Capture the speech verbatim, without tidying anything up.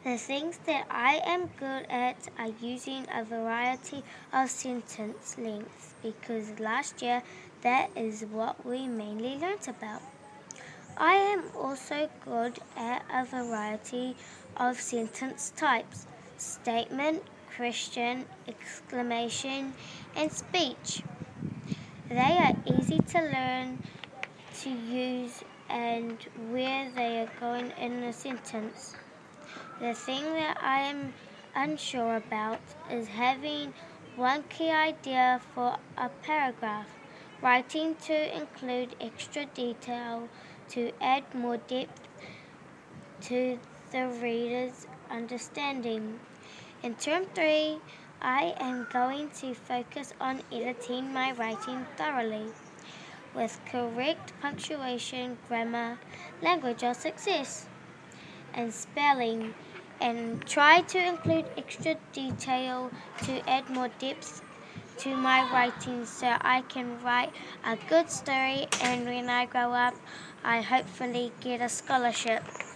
The things that I am good at are using a variety of sentence lengths because last year that is what we mainly learnt about. I am also good at a variety of sentence types: statement, question, exclamation, and speech. They are easy to learn, to use, and where they are going in a sentence. The thing that I am unsure about is having one key idea for a paragraph, writing to include extra detail to add more depth to the reader's understanding. In term three, I am going to focus on editing my writing thoroughly with correct punctuation, grammar, language of success, and spelling, and try to include extra detail to add more depth to my writing so I can write a good story, and when I grow up I hopefully get a scholarship.